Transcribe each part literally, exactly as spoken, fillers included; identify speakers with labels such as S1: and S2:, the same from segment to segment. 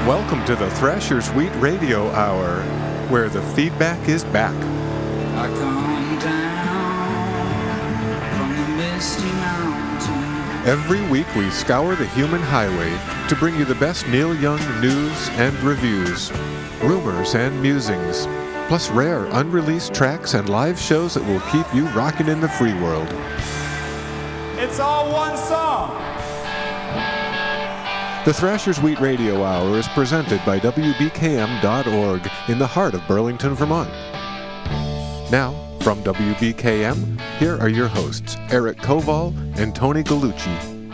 S1: Welcome to the Thrasher's Wheat Radio Hour, where the feedback is back.
S2: I come down from the misty mountain.
S1: Every week we scour the human highway to bring you the best Neil Young news and reviews, rumors and musings, plus rare unreleased tracks and live shows that will keep you rocking in the free world.
S3: It's all one song.
S1: The Thrasher's Wheat Radio Hour is presented by W B K M dot org in the heart of Burlington, Vermont. Now, from W B K M, here are your hosts, Eric Koval and Tony Gallucci.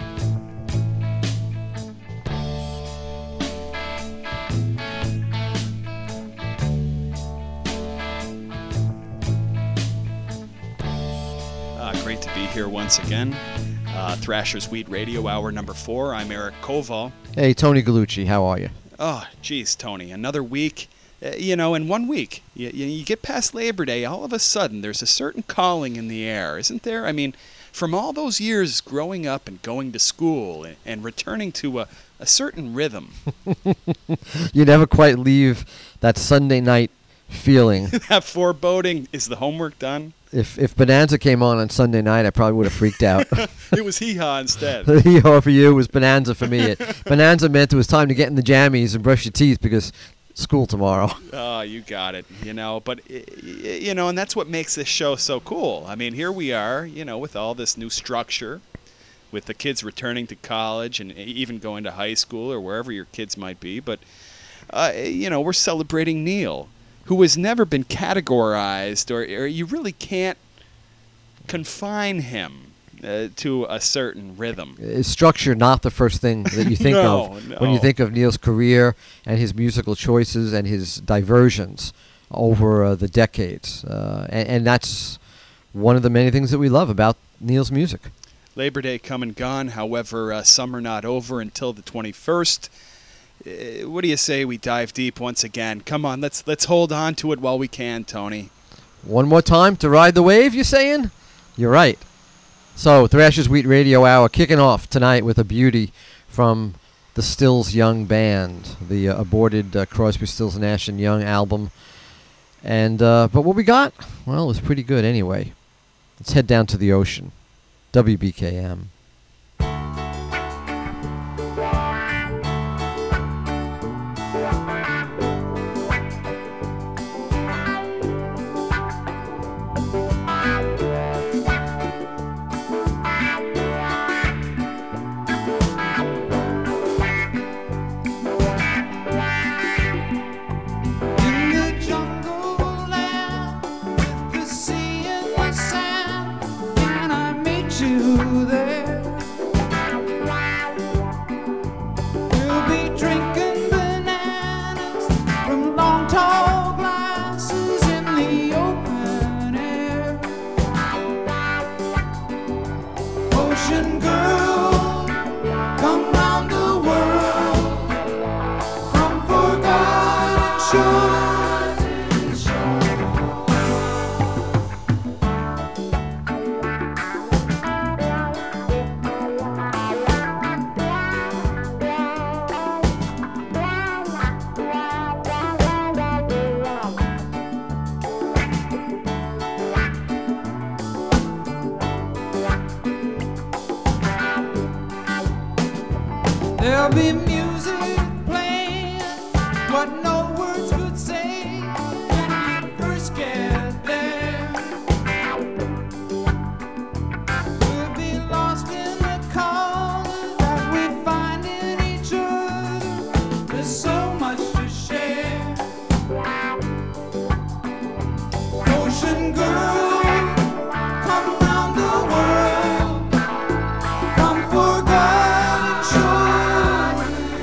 S4: Uh, great to be here once again. Uh, Thrasher's Wheat Radio Hour number four. I'm Eric Koval.
S5: Hey, Tony Gallucci, how are you?
S4: Oh, geez, Tony, another week. Uh, you know, in one week, you, you, you get past Labor Day, all of a sudden there's a certain calling in the air, isn't there? I mean, from all those years growing up and going to school and, and returning to a, a certain rhythm.
S5: You never quite leave that Sunday night feeling.
S4: That foreboding, is the homework done?
S5: If if Bonanza came on on Sunday night, I probably would have freaked out.
S4: It was hee-haw instead.
S5: Hee-haw for you, it was Bonanza for me. It, Bonanza meant it was time to get in the jammies and brush your teeth because school tomorrow.
S4: Oh, you got it. You know, but, you know, and that's what makes this show so cool. I mean, here we are, you know, with all this new structure, with the kids returning to college and even going to high school or wherever your kids might be. But, uh, you know, we're celebrating Neil, who has never been categorized, or, or you really can't confine him uh, to a certain rhythm.
S5: Is structure not the first thing that you think
S4: no,
S5: of
S4: no.
S5: when you think of Neil's career and his musical choices and his diversions over uh, the decades? Uh, and, and that's one of the many things that we love about Neil's music.
S4: Labor Day come and gone, however, uh, summer not over until the twenty-first. Uh, what do you say we dive deep once again? Come on, let's let's hold on to it while we can, Tony.
S5: One more time to ride the wave, you saying? You're right. So, Thrasher's Wheat Radio Hour kicking off tonight with a beauty from the Stills Young Band, the uh, aborted uh, Crosby, Stills, Nash and Young album. And uh, but what we got? Well, it's pretty good anyway. Let's head down to the ocean. W B K M.
S2: There'll be music playing, what no words could say when we first get there. We'll be lost in the color that we find in each other. There's so much to share. Ocean girl, come round the world, come forgotten shore.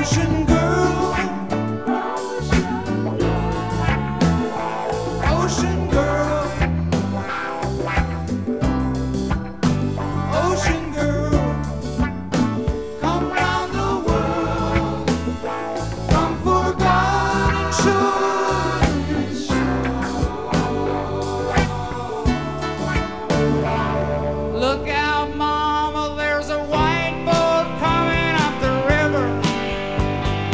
S2: Ocean girl, ocean girl, ocean girl, come round the world from forgotten shores. Look out, mama, there's a white boat coming up the river.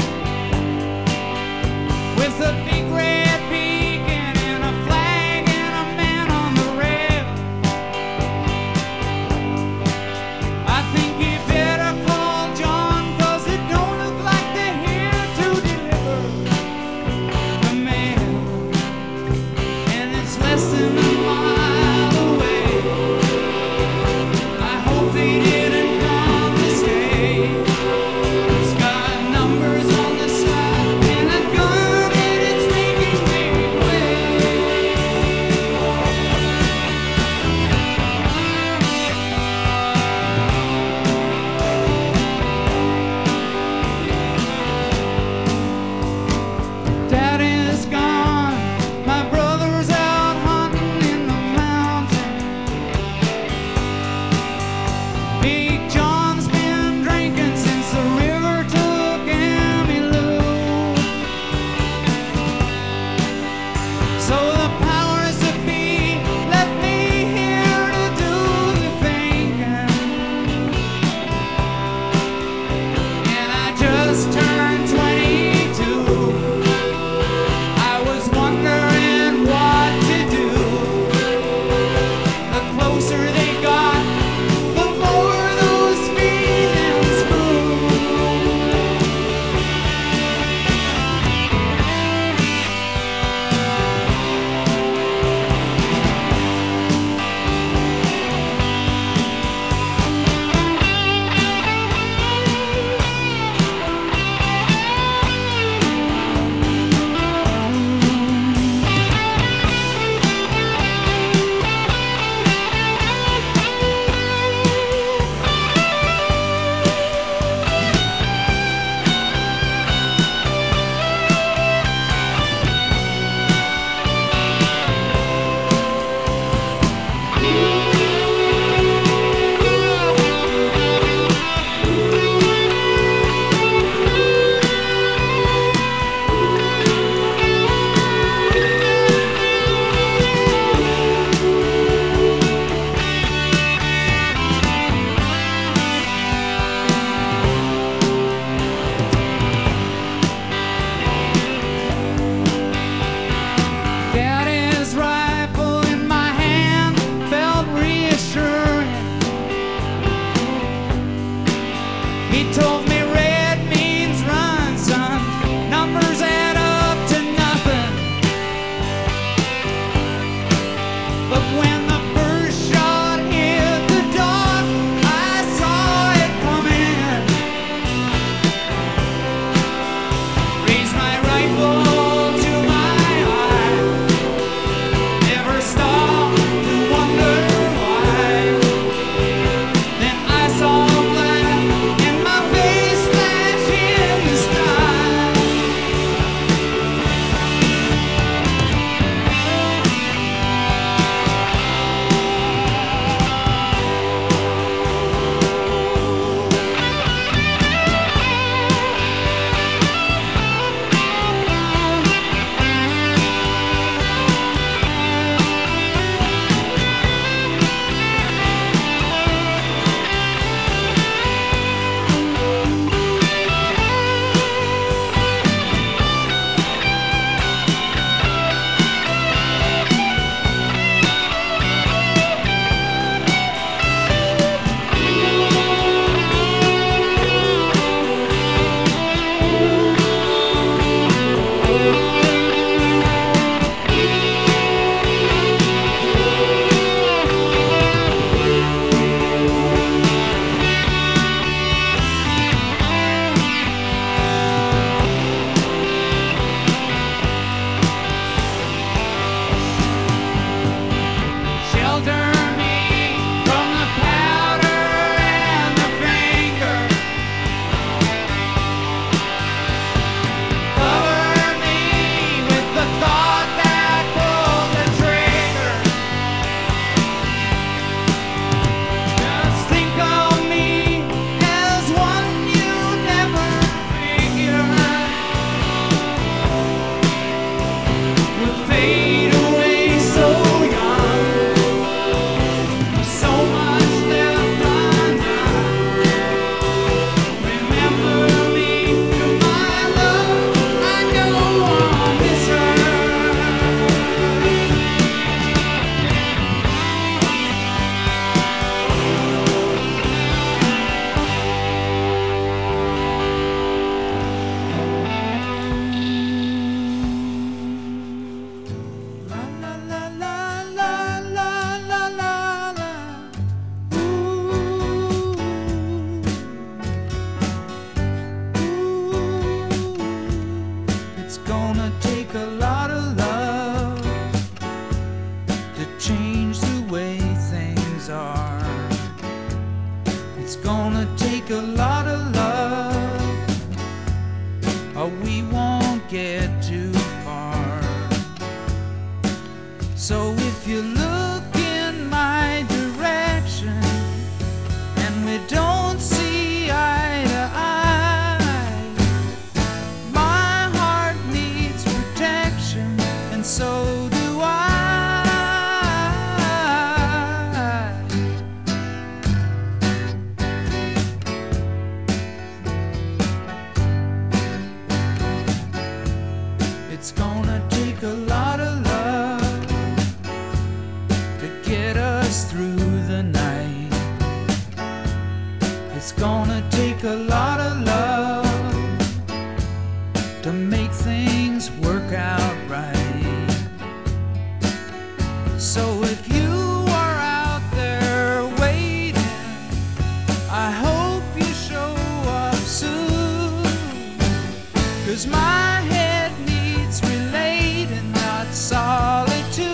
S2: 'cause my head needs relating, not solitude.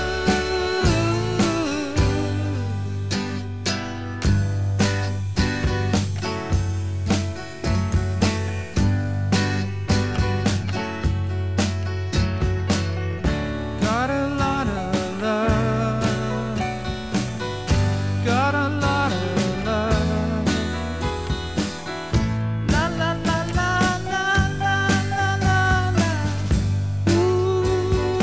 S2: Got a lot of love, got a lot of love. La la la la la la la la la. Ooh.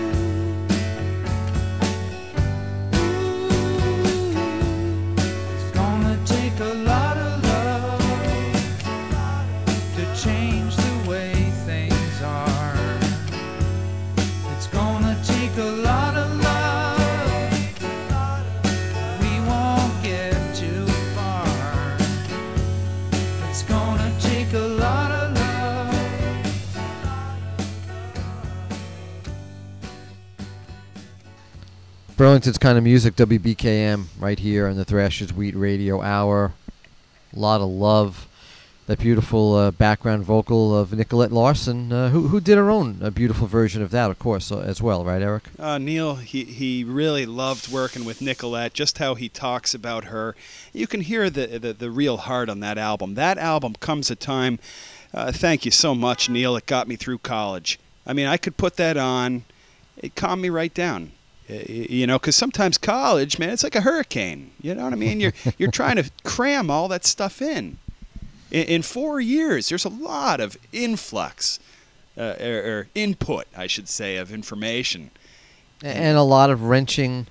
S2: Ooh. It's gonna take a lot of love to change the way things are. It's gonna take a lot of love. We won't get too far. It's gonna take a lot of love.
S5: Burlington's Kind of Music, W B K M, right here on the Thrashers Wheat Radio Hour. A lot of love. That beautiful uh, background vocal of Nicolette Larson, uh, who who did her own uh, beautiful version of that, of course, uh, as well, right, Eric?
S4: Uh, Neil, he, he really loved working with Nicolette, just how he talks about her. You can hear the, the, the real heart on that album. That album comes a time, uh, thank you so much, Neil, it got me through college. I mean, I could put that on, it calmed me right down. Uh, y- You know, because sometimes college, man, it's like a hurricane. You know what I mean? You're you're trying to cram all that stuff in. In, in four years, there's a lot of influx, uh, or, or input, I should say, of information.
S5: A- And a lot of wrenching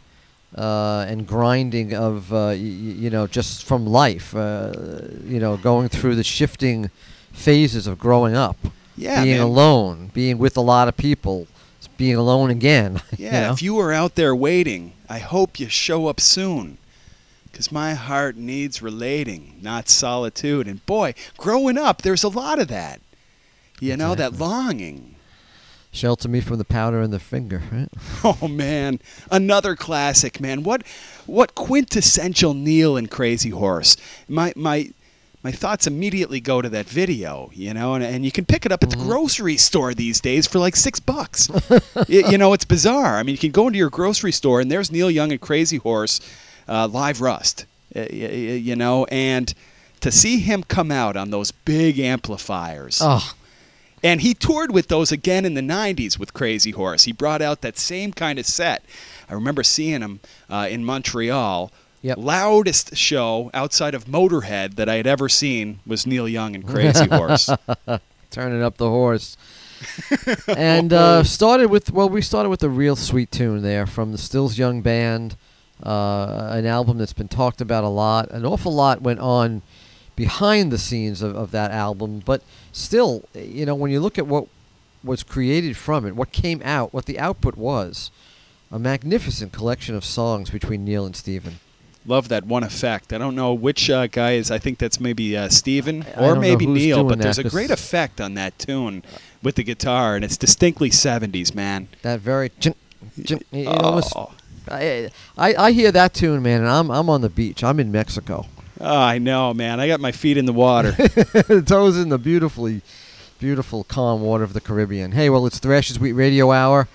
S5: uh, and grinding of, uh, y- y- you know, just from life, uh, you know, going through the shifting phases of growing up.
S4: Yeah,
S5: being
S4: man.
S5: alone, being with a lot of people, being alone again. you
S4: Yeah,
S5: know?
S4: if you were out there waiting, I hope you show up soon. Because my heart needs relating, not solitude. And boy, growing up, there's a lot of that. You know, that
S5: Exactly.
S4: longing.
S5: Shelter me from the powder in the finger, right?
S4: Oh, man. Another classic, man. What what quintessential Neil and Crazy Horse. My my my thoughts immediately go to that video, you know, and, and you can pick it up at the grocery store these days for like six bucks. Y- you know, it's bizarre. I mean, you can go into your grocery store, and there's Neil Young and Crazy Horse, uh, Live Rust, uh, y- y- you know, and to see him come out on those big amplifiers.
S5: Oh,
S4: And he toured with those again in the nineties with Crazy Horse. He brought out that same kind of set. I remember seeing him uh, in Montreal.
S5: Yep.
S4: Loudest show outside of Motorhead that I had ever seen was Neil Young and Crazy Horse.
S5: turning up the horse. and uh, started with, well, we started with a real sweet tune there from the Stills Young Band, uh, an album that's been talked about a lot. An awful lot went on behind the scenes of, of that album, but still, you know, when you look at what was created from it, what came out, what the output was, a magnificent collection of songs between Neil and Stephen.
S4: Love that one effect. I don't know which uh, guy is. I think that's maybe uh, Steven
S5: I
S4: or
S5: don't know
S4: maybe
S5: who's
S4: Neil,
S5: doing
S4: but there's
S5: that,
S4: a
S5: 'cause-
S4: great effect on that tune with the guitar, and it's distinctly seventies, man.
S5: That very, chin, chin, it almost,
S4: Oh.
S5: I, I I hear that tune, man, and I'm I'm on the beach. I'm in Mexico.
S4: Oh, I know, man. I got my feet in the water.
S5: Toes in the beautifully, beautiful, calm water of the Caribbean. Hey, well, it's Thrashers Wheat Radio Hour.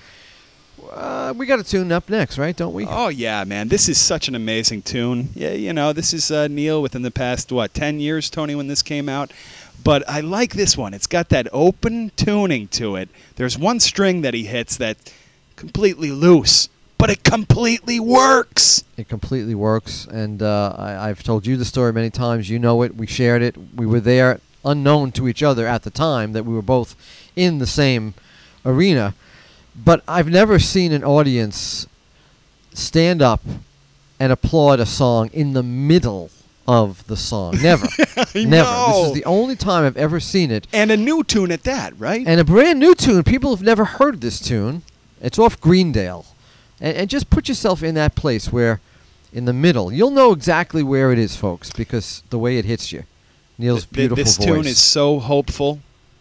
S5: Uh, we got a tune up next, right? Don't we?
S4: Oh, yeah, man. This is such an amazing tune. Yeah, you know, this is uh, Neil within the past, what, ten years, Tony, when this came out. But I like this one. It's got that open tuning to it. There's one string that he hits that's completely loose, but it completely works.
S5: It completely works, and uh, I, I've told you the story many times. You know it. We shared it. We were there, unknown to each other at the time, that we were both in the same arena. But I've never seen an audience stand up and applaud a song in the middle of the song. Never.
S4: I
S5: Never.
S4: know.
S5: This is the only time I've ever seen it.
S4: And a new tune at that, right?
S5: And a brand new tune. People have never heard this tune. It's off Greendale. And, and just put yourself in that place where, in the middle, you'll know exactly where it is, folks, because the way it hits you. Neil's
S4: Th-
S5: beautiful
S4: this
S5: voice.
S4: tune is so hopeful,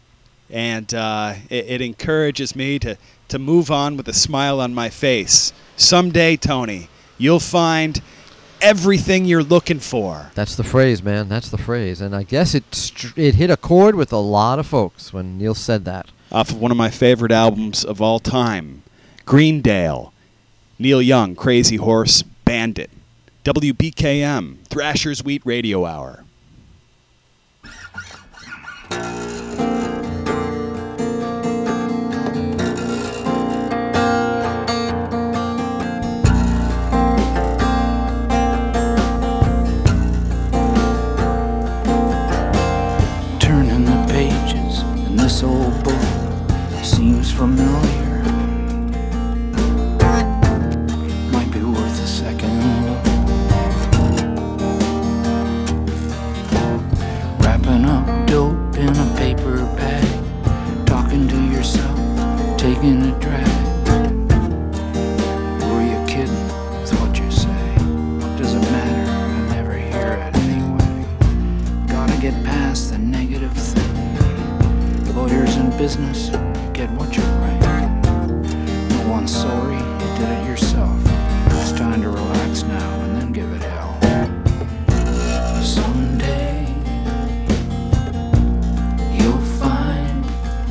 S4: and uh, it, it encourages me to, to move on with a smile on my face. Someday, Tony, you'll find everything you're looking for.
S5: That's the phrase, man. That's the phrase. And I guess it str- it hit a chord with a lot of folks when Neil said that.
S4: Off of one of my favorite albums of all time, Greendale, Neil Young, Crazy Horse, Bandit. W B K M, Thrasher's Wheat Radio Hour.
S6: Turning the pages in this old book seems familiar. Might be worth a second look. Wrapping up dope in a paper bag, talking to yourself, taking a drag. Were you kidding with what you say? Does it matter? I never hear it anyway. Gotta get past the negative thing. Lawyers in business, get what you write. No one's sorry, you did it yourself. It's time to relax now and then give it hell. Someday you'll find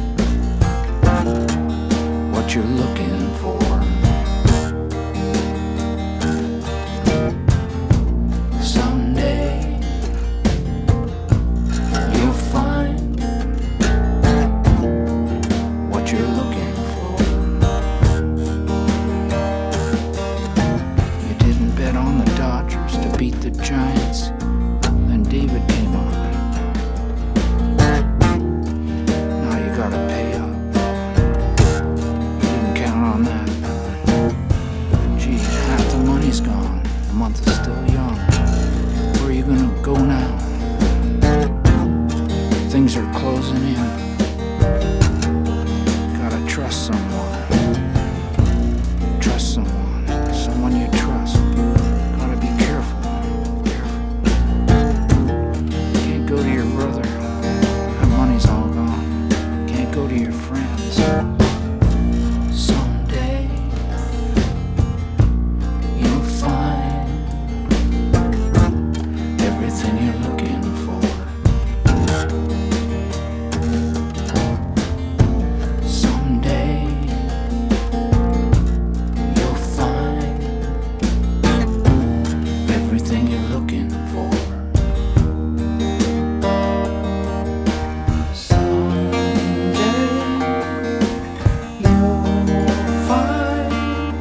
S6: what you're looking for. Someday you'll find what you're looking for. You didn't bet on the Dodgers to beat the Giants, then David came on. Now you gotta pay up. You didn't count on that. Gee, half the money's gone. The month is still young. Where are you gonna go now? Things are closing in. Gotta trust someone. Trust someone. Someone you trust. Gotta be careful. Careful. Can't go to your brother. That money's all gone. Can't go to your friends. Someday you'll find everything you're looking for. Someday you'll find everything you're looking for. Someday you'll find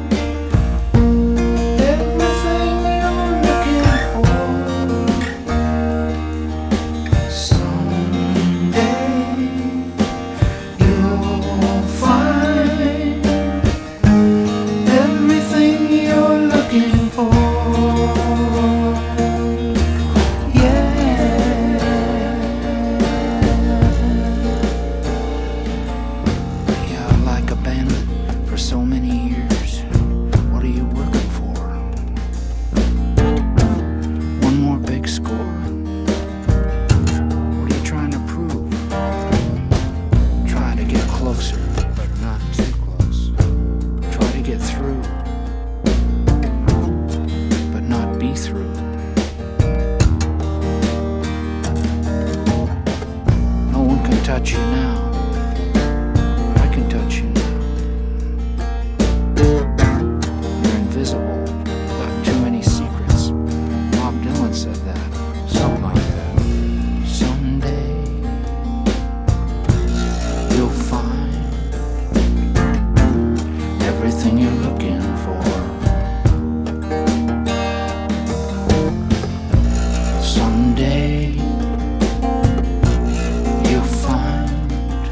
S6: everything you're looking for. Someday you'll find everything you're looking for. Yeah. Yeah, like a bandit for so many years. What are you working for? One more big score. What are you trying to prove? Try to get closer, but not too close. Try to get through, but not be through. No one can touch you now. I can touch you now. You're invisible. Got too many secrets. Bob Dylan said that. Something like that. Someday you'll find everything you're looking for. Someday you'll find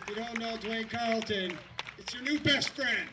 S7: If you don't know Dwayne Carlton, it's your new best friend.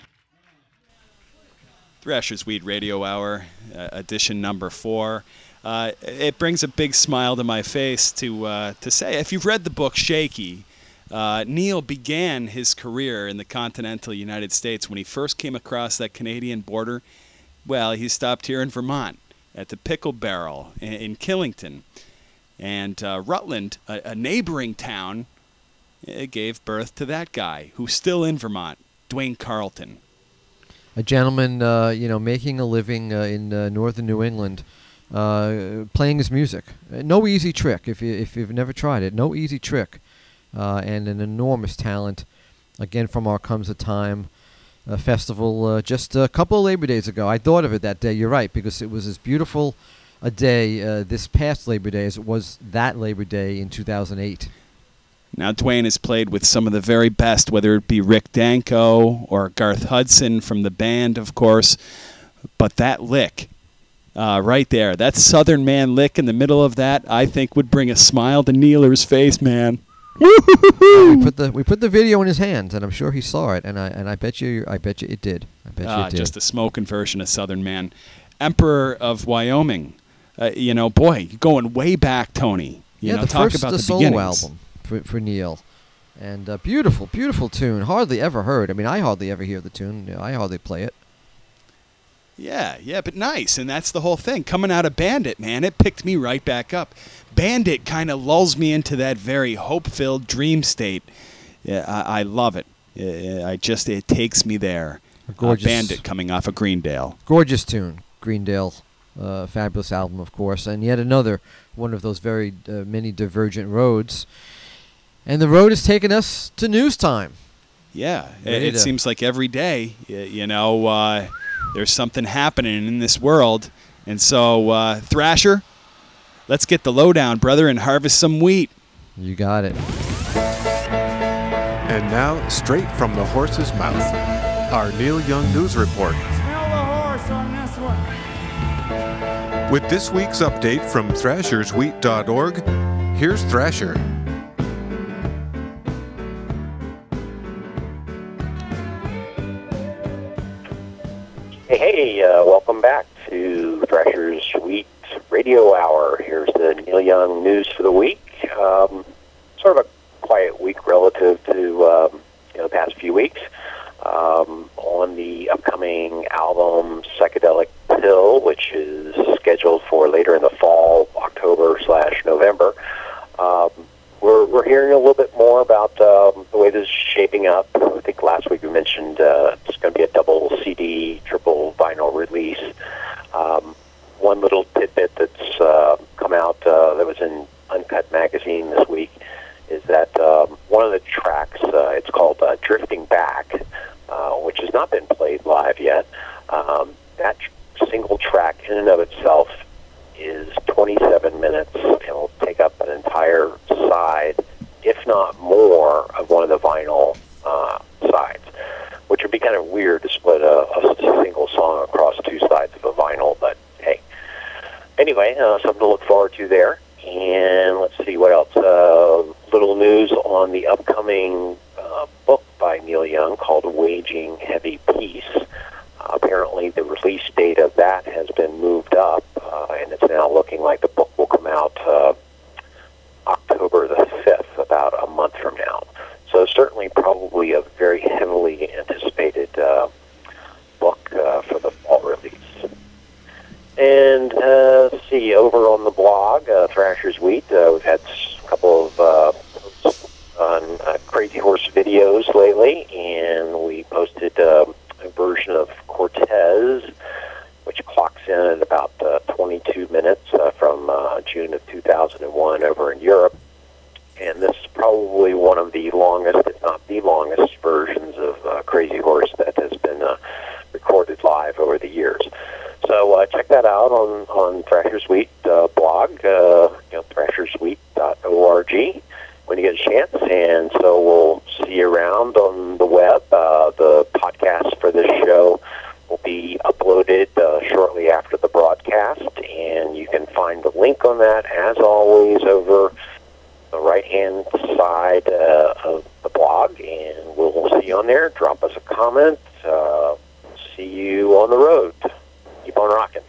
S4: Thrasher's Wheat Radio Hour, uh, edition number four. Uh, it brings a big smile to my face to uh, to say, if you've read the book Shaky, uh, Neil began his career in the continental United States when he first came across that Canadian border. Well, he stopped here in Vermont at the Pickle Barrel in, in Killington. And uh, Rutland, a, a neighboring town, it gave birth to that guy who's still in Vermont, Dwayne Carlton.
S5: A gentleman, uh, you know, making a living uh, in uh, northern New England, uh, playing his music. Uh, no easy trick if you if you've never tried it. No easy trick, uh, and an enormous talent. Again, from our Comes a Time uh, festival uh, just a couple of Labor Days ago. I thought of it that day. You're right, because it was as beautiful a day uh, this past Labor Day as it was that Labor Day in two thousand eight.
S4: Now, Dwayne has played with some of the very best, whether it be Rick Danko or Garth Hudson from the band, of course. But that lick uh, right there, that Southern Man lick in the middle of that, I think would bring a smile to Neeler's face, man.
S5: Uh, we put the we put the video in his hands, and I'm sure he saw it, and I and I bet you I bet you it did. I bet you
S4: Ah,
S5: it did.
S4: just a smoking version of Southern Man. Emperor of Wyoming. Uh, you know, boy, going way back, Tony. You
S5: yeah,
S4: know,
S5: the
S4: talk
S5: first
S4: about
S5: uh,
S4: the
S5: solo
S4: beginnings.
S5: album for for Neil, and uh, beautiful, beautiful tune. Hardly ever heard. I mean, I hardly ever hear the tune. You know, I hardly play it.
S4: Yeah, yeah, but nice, and that's the whole thing. Coming out of Bandit, man, it picked me right back up. Bandit kind of lulls me into that very hope-filled dream state. Yeah, I, I love it. Uh, I just it takes me there.
S5: A gorgeous
S4: uh, Bandit coming off of Greendale.
S5: Gorgeous tune, Greendale. Uh, fabulous album, of course, and yet another one of those very uh, many divergent roads. And the road has taken us to news time.
S4: Yeah, it,
S5: Ready
S4: it
S5: to-
S4: seems like every day, y- you know, uh, there's something happening in this world. And so, uh, Thrasher, let's get the lowdown, brother, and harvest some wheat.
S5: You got it.
S1: And now, straight from the horse's mouth, our Neil Young News Report.
S3: Smell the horse on this one.
S1: With this week's update from thrashers wheat dot org, here's Thrasher.
S8: Hey, hey, uh, welcome back to Thrasher's Wheat Radio Hour. Here's the Neil Young news for the week. Um, sort of a quiet week relative to um, you know, the past few weeks. Um, on the upcoming album Psychedelic Pill, which is scheduled for later in the fall, October slash November, um, we're, we're hearing a little bit more about um, the way this is shaping up. I think last week we mentioned uh, it's going to be a double C D, triple vinyl release. Um, one little tidbit that's uh, come out uh, that was in Uncut Magazine this week is that um, one of the tracks, uh, it's called uh, Drifting Back, uh, which has not been played live yet. Um, that tr- single track in and of itself is twenty-seven minutes. It'll take up an entire side, if not more, of one of the vinyl uh, sides, which would be kind of weird to split a, a single song across two sides of a vinyl, but hey. Anyway, uh, something to look forward to there. And let's see what else. Uh, little news on the upcoming uh, book by Neil Young called Waging Heavy Peace. Uh, apparently the release date of that has been moved up, uh, and it's now looking like the book will come out uh, October the fifth, about a month from now. So certainly probably a very heavily anticipated uh, book uh, for the fall release. And uh, let's see, over on the blog, uh, Thrasher's Wheat, uh, we've had a couple of uh, posts on uh, Crazy Horse videos lately, and we posted uh, a version of Cortez, which clocks in at about uh, twenty-two minutes uh, from uh, June of two thousand one over in Europe. And this is probably one of the longest, if not the longest, versions of uh, Crazy Horse that has been uh, recorded live over the years. So uh, check that out on, on Thrasher's Wheat uh, blog, uh, you know, thrashers wheat dot org when you get a chance. And so we'll see you around on the web. Uh, the podcast for this show will be uploaded uh, shortly after the broadcast, and you can find the link on that, as always, over the right-hand side uh, of the blog. blog, and we'll see you on there. Drop us a comment. Uh, see you on the road. Keep on rocking.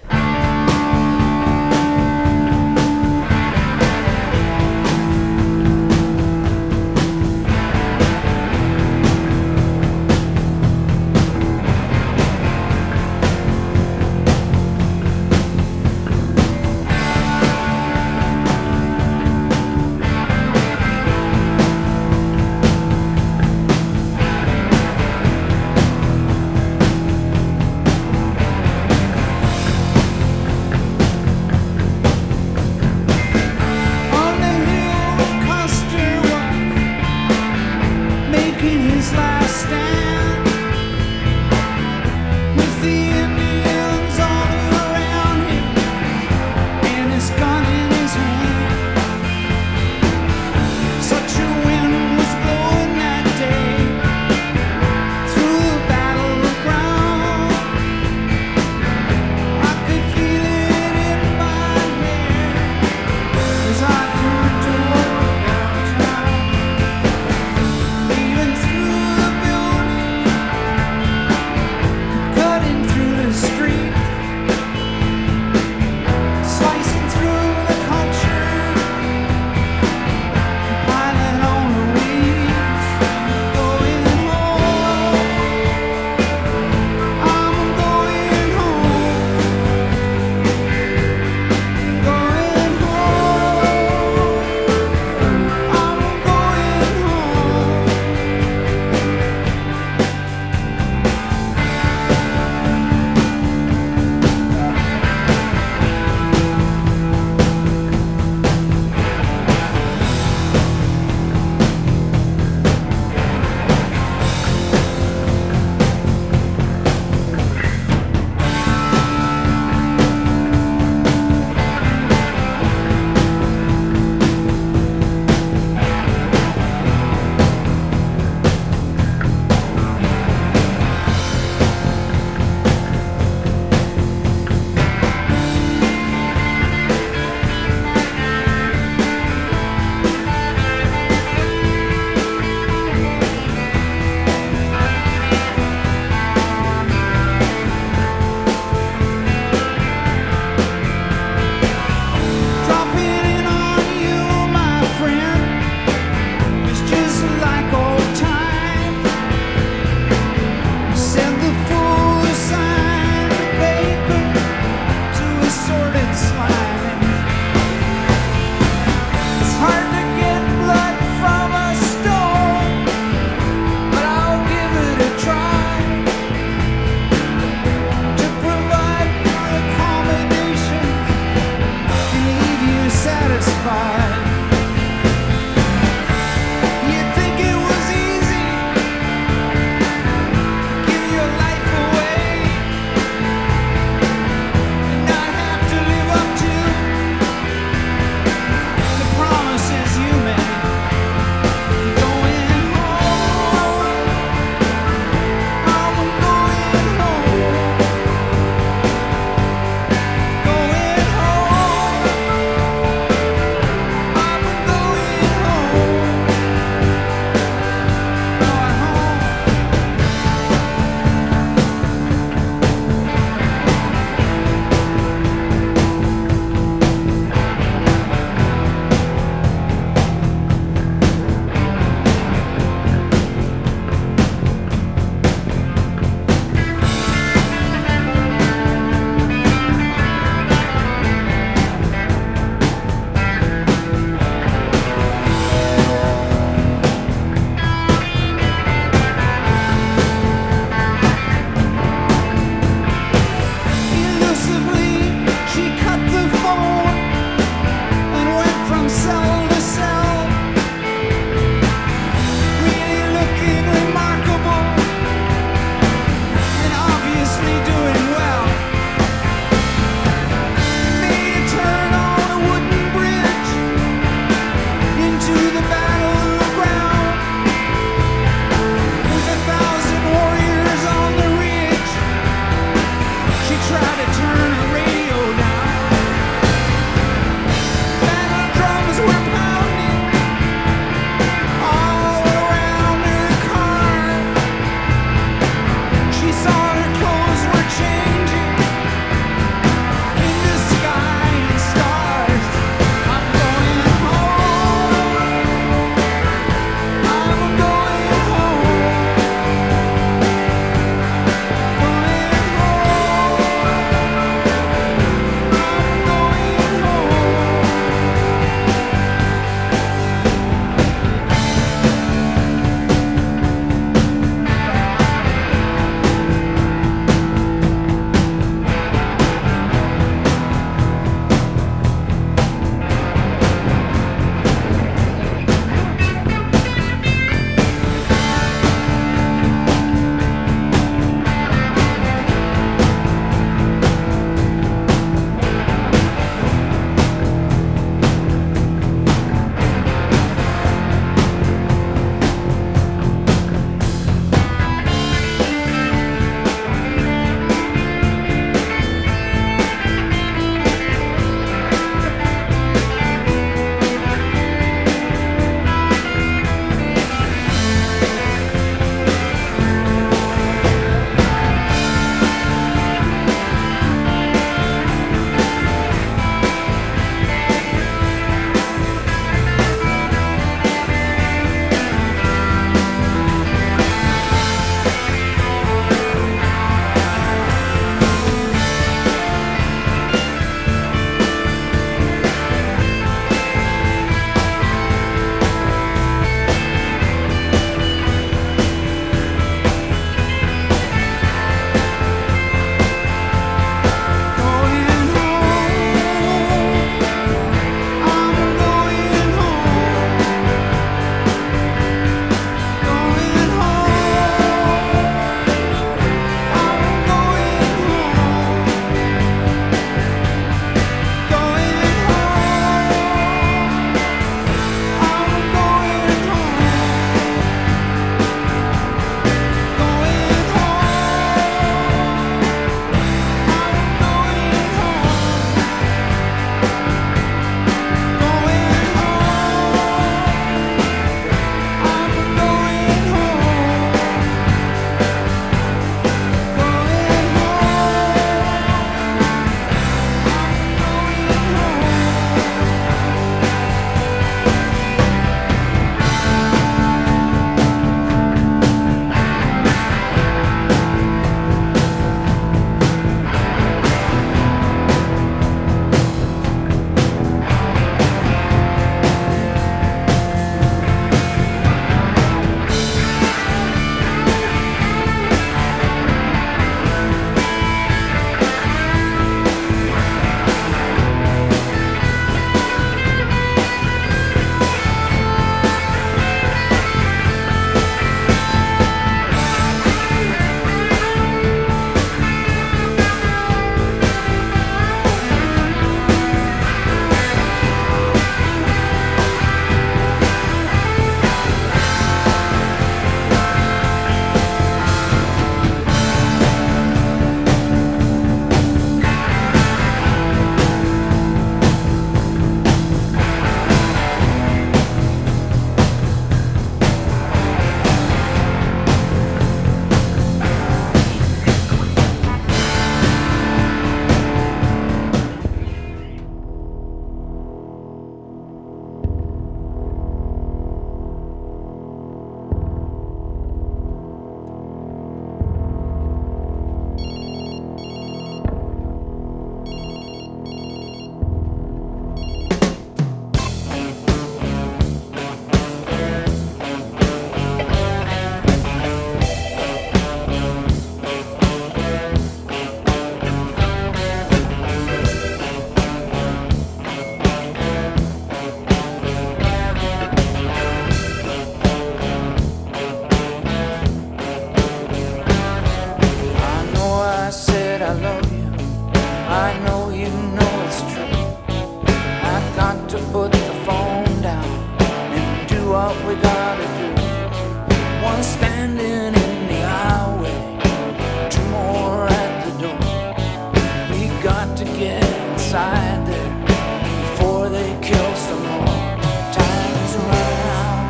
S6: what we gotta do. One standing in the highway, two more at the door. We got to get inside there before they kill some more. Time is running out.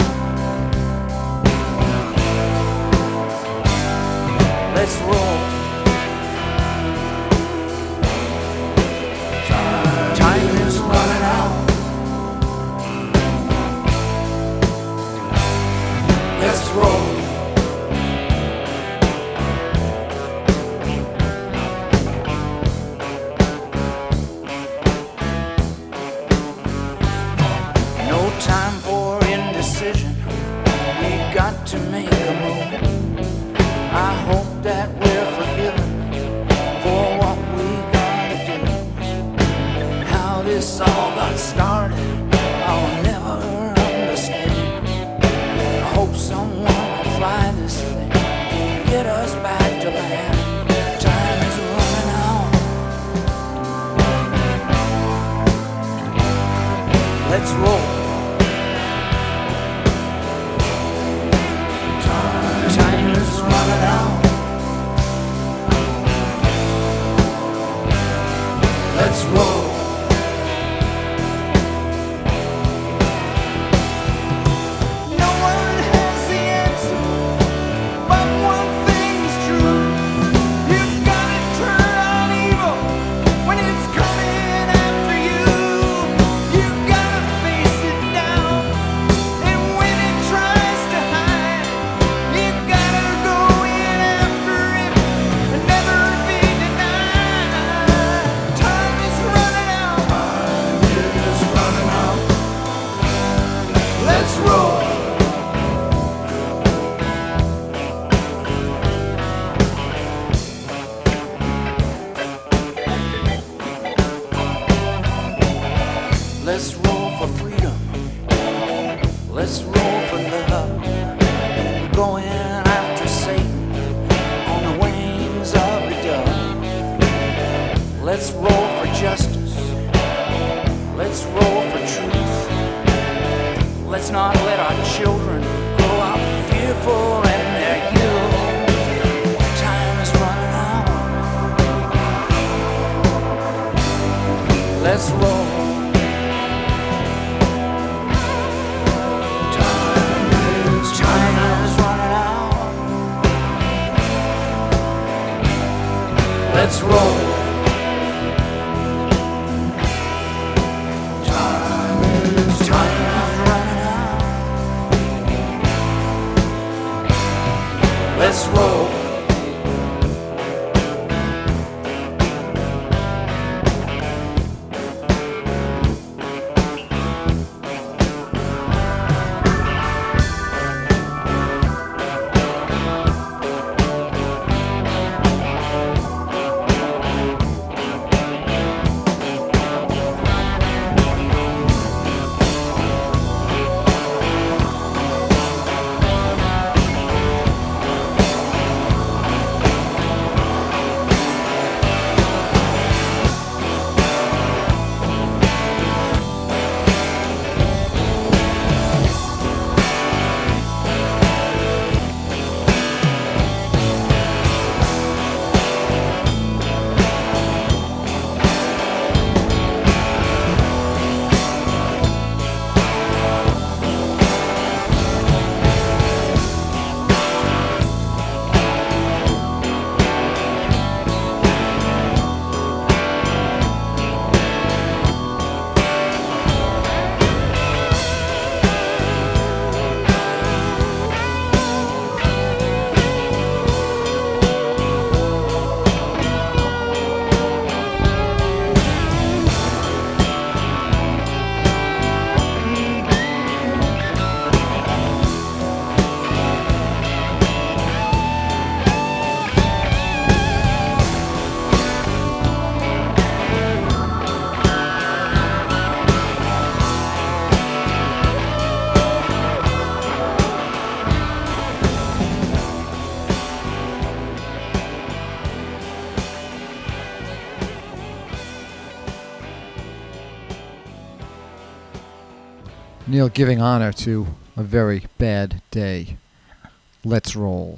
S6: Let's roll. Time is running out. Let's roll. No time for indecision. We got to make a move. I hope that we're forgiven for what we gotta do. How this all got started, I'll never understand. I hope someone can fly this thing, get us back to land. Time is running out. Let's roll. Time is running out. Let's roll. No one has the answer, but one thing's true. You've gotta turn on evil when it's coming after you. You've gotta face it down, and when it tries to hide, you gotta go in after it and never be denied. Time is running out. Time is running out. Let's roll. Let's roll for freedom. Let's roll for love. Going after Satan on the wings of a dove. Let's roll for justice. Let's roll for truth. Let's not let our children grow up fearful in their youth. Time is running out. Let's roll. Time is, time is running out. Let's roll. Time is, time is running out. Let's roll.
S9: Neil giving honor to
S5: a very bad day. Let's roll.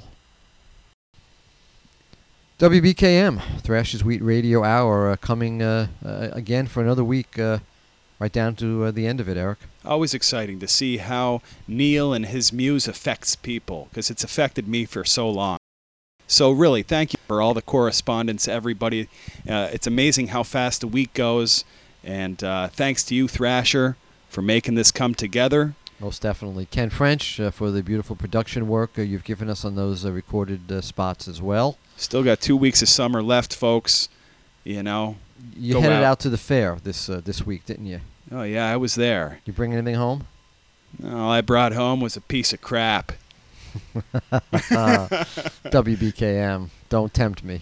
S5: W B K M, Thrashers Wheat Radio Hour, uh, coming uh, uh, again for another week, uh, right down to uh, the end of it, Eric.
S4: Always exciting to see how Neil and his muse affects people, because it's affected me for so long. So really, thank you for all the correspondence, everybody. Uh, it's amazing how fast the week goes, and uh, thanks to you, Thrasher, for making this come together.
S5: Most definitely. Ken French uh, for the beautiful production work uh, you've given us on those uh, recorded uh, spots as well.
S4: Still got two weeks of summer left, folks. You know.
S5: You
S4: Go
S5: headed
S4: out.
S5: out to the fair this uh, this week, didn't you?
S4: Oh, yeah, I was there.
S5: You bring anything home?
S4: All I brought home was a piece of crap.
S5: uh, W B K M, don't tempt me.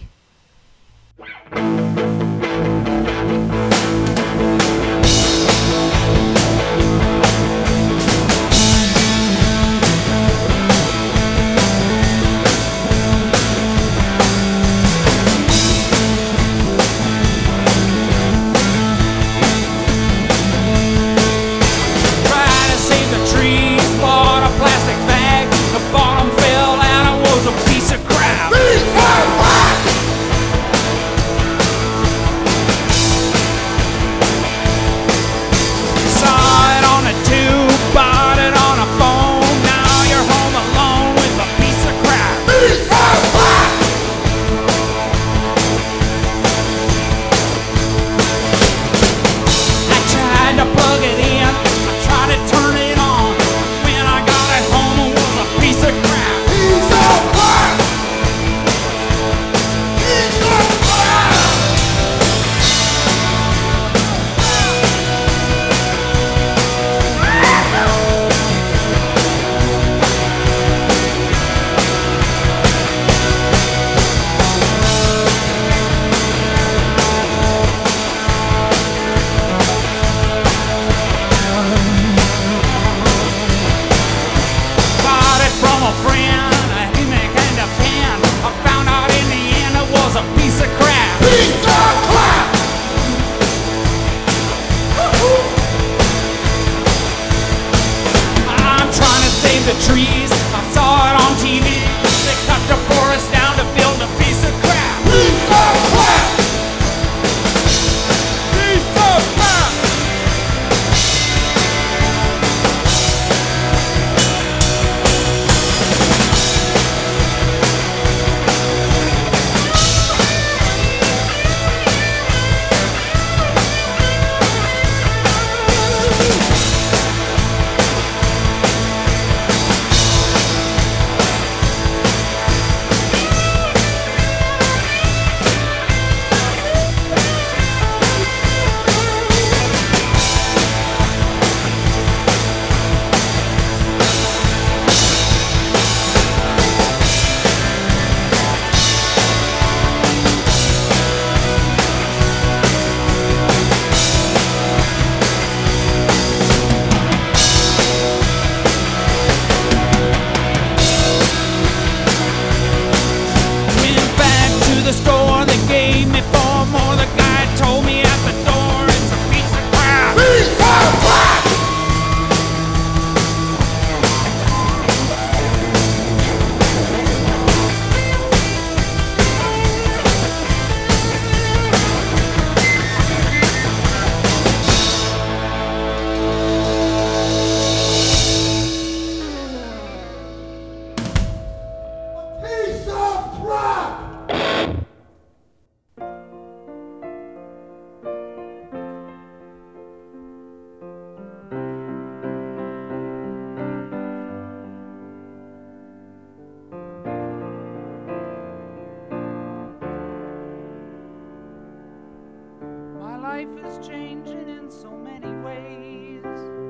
S2: life is changing in so many ways.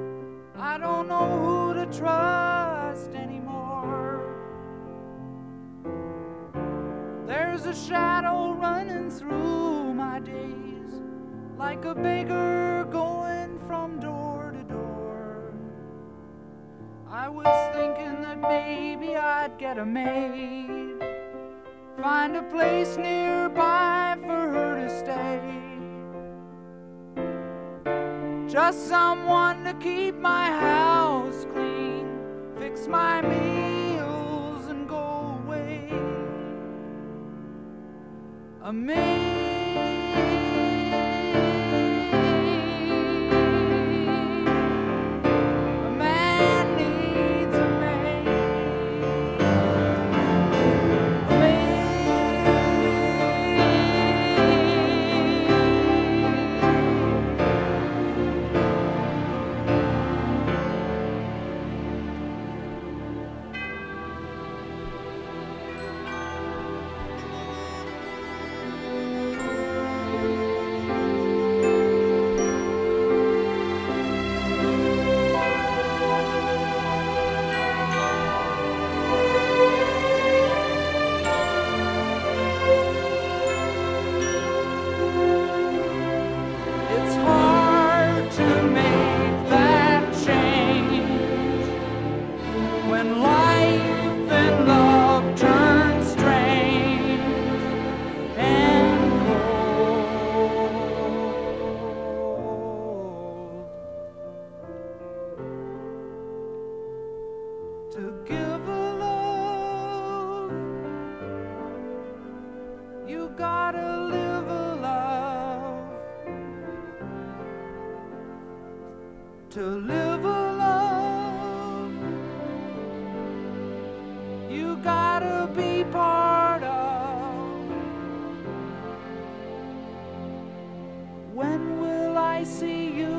S2: I don't know who to trust anymore. There's a shadow running through my days, like a beggar going from door to door. I was thinking that maybe I'd get a maid, find a place nearby for her to stay, just someone to keep my house clean fix my meals and go away. A It's hard to make that change when life and love turn strange and cold. To give a love, you gotta live a love. To live a love, you gotta be part of. When will I see you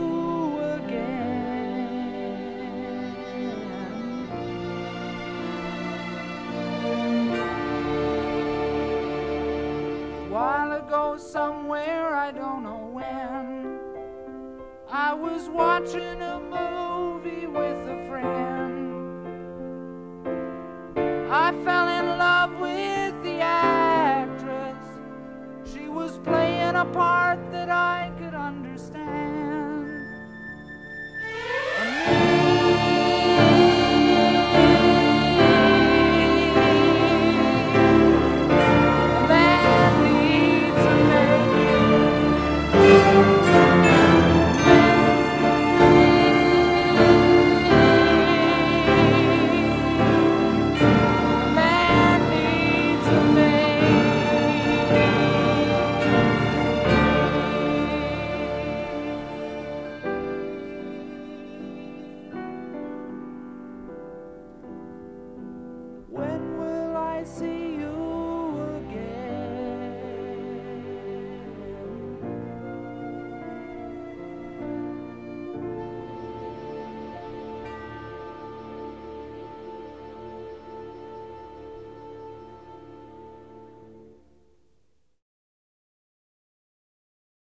S2: again? While ago somewhere, I don't know when, I was watching a movie with a friend. I fell in love with the actress. She was playing a part that I